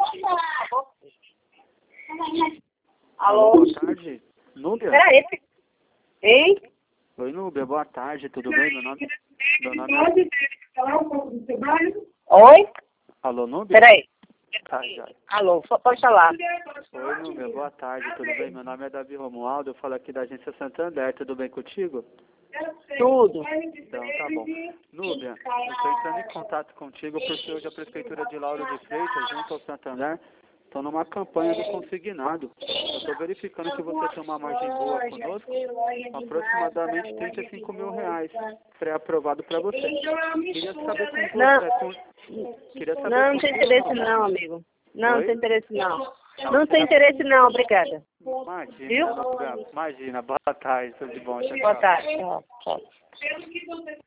Alô? Boa tarde. Núbia? Peraí. Hein? Oi, Núbia. Boa tarde. Tudo bem? Meu nome é... Oi? Alô, Núbia? Peraí. Tá, já. Alô, pode falar. Oi, Núbia. Boa tarde. Tudo bem? Meu nome é Davi Romualdo. Eu falo aqui da agência Santander. Tudo bem contigo? Tudo. Então, tá bom. Núbia, eu estou entrando em contato contigo porque hoje a Prefeitura de Lauro de Freitas, junto ao Santander, estão numa campanha do consignado. Eu estou verificando que você tem uma margem boa conosco, aproximadamente R$ 35.000, pré-aprovado para você. Queria saber com você... Queria saber Não tem interesse não, amigo. Não tem interesse não. Não tem interesse não, obrigada. Imagina, Núbia, imagina. Boa tarde, tudo de bom. Tchau, Boa tchau. tarde. Tchau.